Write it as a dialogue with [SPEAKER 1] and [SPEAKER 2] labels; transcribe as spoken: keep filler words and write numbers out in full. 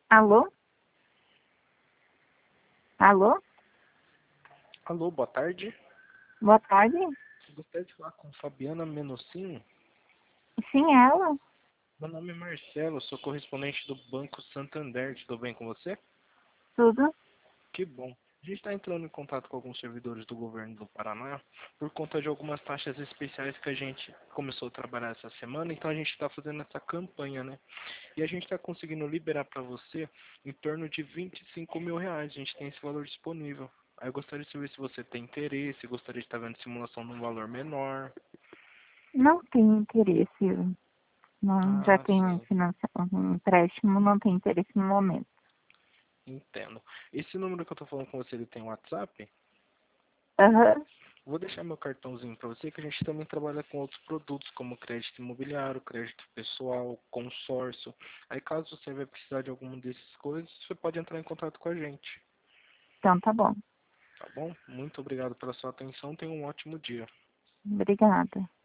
[SPEAKER 1] Alô? Alô?
[SPEAKER 2] Alô, boa tarde.
[SPEAKER 1] Boa tarde.
[SPEAKER 2] Gostaria de falar com Fabiana Menocinho.
[SPEAKER 1] Sim, ela?
[SPEAKER 2] Meu nome é Marcelo, sou correspondente do Banco Santander. Tudo bem com você?
[SPEAKER 1] Tudo?
[SPEAKER 2] Que bom. A gente está entrando em contato com alguns servidores do governo do Paraná por conta de algumas taxas especiais que a gente começou a trabalhar essa semana, então a gente está fazendo essa campanha, né? E a gente está conseguindo liberar para você em torno de vinte e cinco mil reais. A gente tem esse valor disponível. Aí eu gostaria de saber se você tem interesse, gostaria de estar vendo simulação num valor menor.
[SPEAKER 1] Não tenho interesse. Não, já
[SPEAKER 2] Ah,
[SPEAKER 1] tenho um,
[SPEAKER 2] sim.
[SPEAKER 1] financia- um empréstimo, não tenho interesse no momento.
[SPEAKER 2] Entendo. Esse número que eu tô falando com você, ele tem WhatsApp?
[SPEAKER 1] Aham.
[SPEAKER 2] Vou deixar meu cartãozinho para você, que a gente também trabalha com outros produtos, como crédito imobiliário, crédito pessoal, consórcio. Aí caso você vai precisar de alguma dessas coisas, você pode entrar em contato com a gente.
[SPEAKER 1] Então tá bom.
[SPEAKER 2] Tá bom? Muito obrigado pela sua atenção. Tenha um ótimo dia.
[SPEAKER 1] Obrigada.